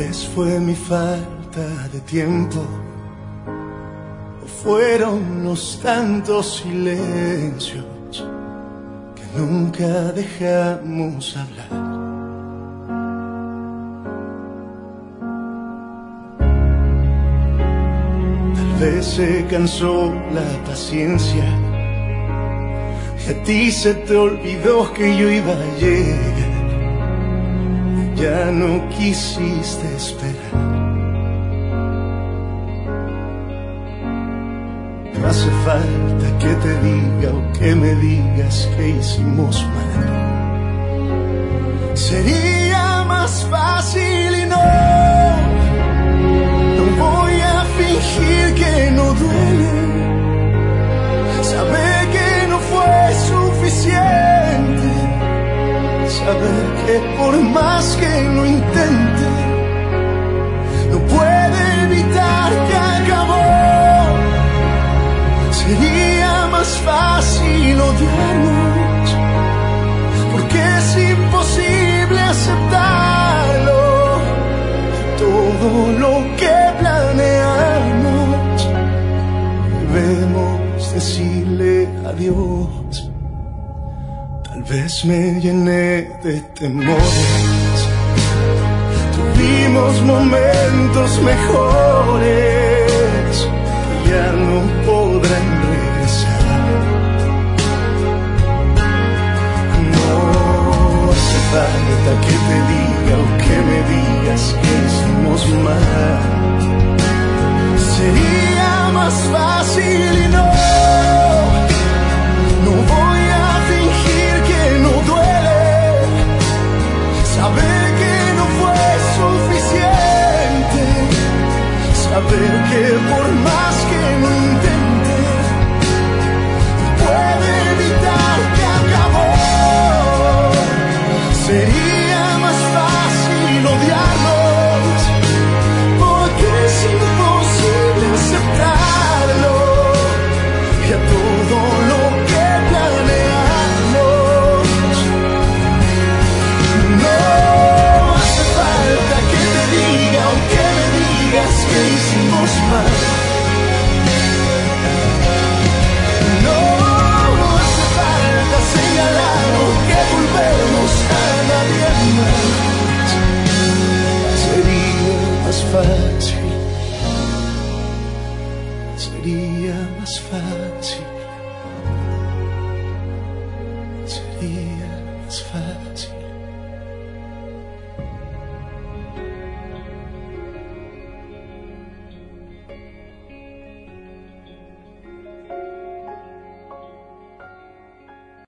vez fue mi falta de tiempo, o fueron los tantos silencios que nunca dejamos hablar. Tal vez se cansó la paciencia y a ti se te olvidó que yo iba a llegar. Ya no quisiste esperar. No hace falta que te diga o que me digas que hicimos mal. Sería más fácil y no voy a fingir que no duele. Saber que no fue suficiente. Saber que por más que lo intente, no puede evitar que acabó. Sería más fácil odiarnos, porque es imposible aceptarlo. Todo lo que planeamos, debemos decirle adiós. Tal vez me llené de temores, tuvimos momentos mejores que ya no podrán regresar. No hace falta que te diga o que me digas que hicimos mal. Sería más fácil y no voy a fingir que no duele. Saber que no fue suficiente. Saber que por más que lo intente, no puede evitar que acabó. Sería más fácil odiarnos, porque es imposible aceptarlo. Y a todo lo que planeamos, no hace falta que te diga o que me digas que hicimos mal. No hace falta señalar o que volvemos a nadie más. Sería más fácil. Sería más fácil. Sería más fácil.